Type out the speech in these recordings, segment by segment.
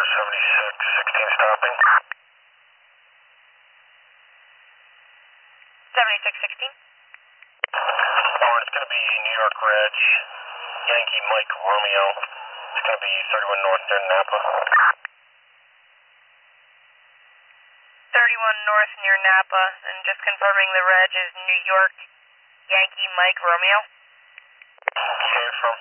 7616 stopping. 7616. It's going to be New York Reg, Yankee Mike Romeo. It's going to be 31 North near Napa. 31 North near Napa, and just confirming the reg is New York Yankee Mike Romeo. Where are you from?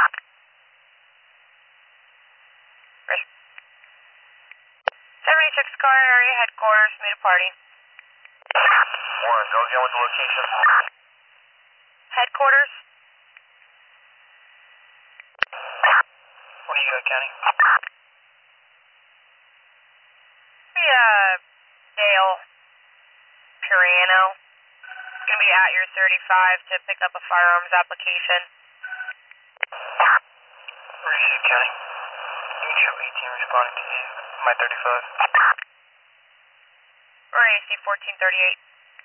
76 car area headquarters, meet a party. Warren, go again with the location. Headquarters? What do you got, Kenny? Dale Puriano. Gonna be at your 35 to pick up a firearms application. Where is it, Kenny? You can show 18 responding to you. My 35. Or AC 1438.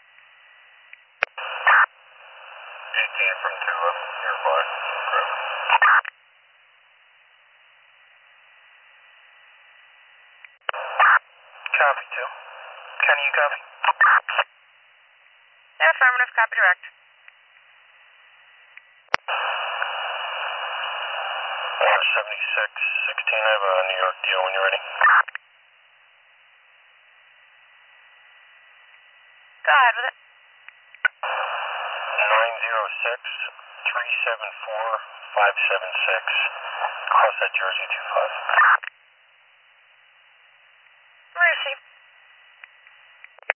18 from Tula, nearby. Copy, 2. Kenny, you copy? Affirmative, copy direct. 7616, I have a New York deal when you're ready. Go ahead with it. 906-374-576. Cross that Jersey 25.